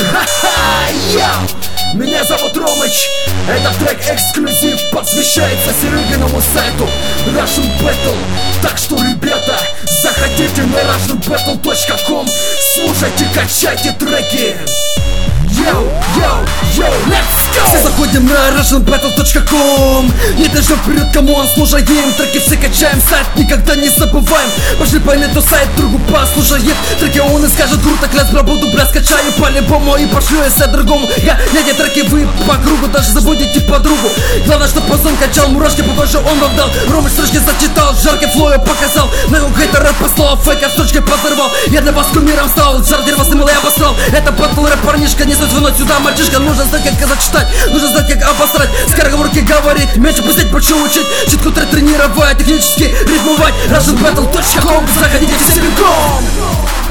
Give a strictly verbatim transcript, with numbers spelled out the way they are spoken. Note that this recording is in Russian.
Ха-ха, йоу! Меня зовут Ромыч. Этот трек эксклюзив посвящается Серегиному сайту Russian Battle. Так что, ребята, заходите на russian battle точка ком, слушайте, качайте треки. Йоу, йоу, йоу, let's go! Все заходим на russian battle точка ком. Не дождем вперед, камон, слушаем треки, все качаем, сайт никогда не забываем. Пошли по инету, сайт другу послушает треки, он и скажет круто, кляс, бра, буду, бля, скачаю по-любому и пошлю я другому. Я, эти треки вы по кругу, даже забудете подругу. Главное, что пацан качал мурашки, потому что он вам дал. Ромыч строчки зачитал, жаркий флоу показал. На хейтера послал, фейка строчкой подорвал. Я для вас кумиром стал, жардер вас немало я обосрал. Это батл рэп, парнишка, не звонок сюда, мальчишка. Нужно знать, как казать читать, нужно знать, как обосрать. Скороговорки говорить, меньше пустить, больше учить. Читку тренировать, технически рифмовать. russian battle точка ком, заходите все бегом.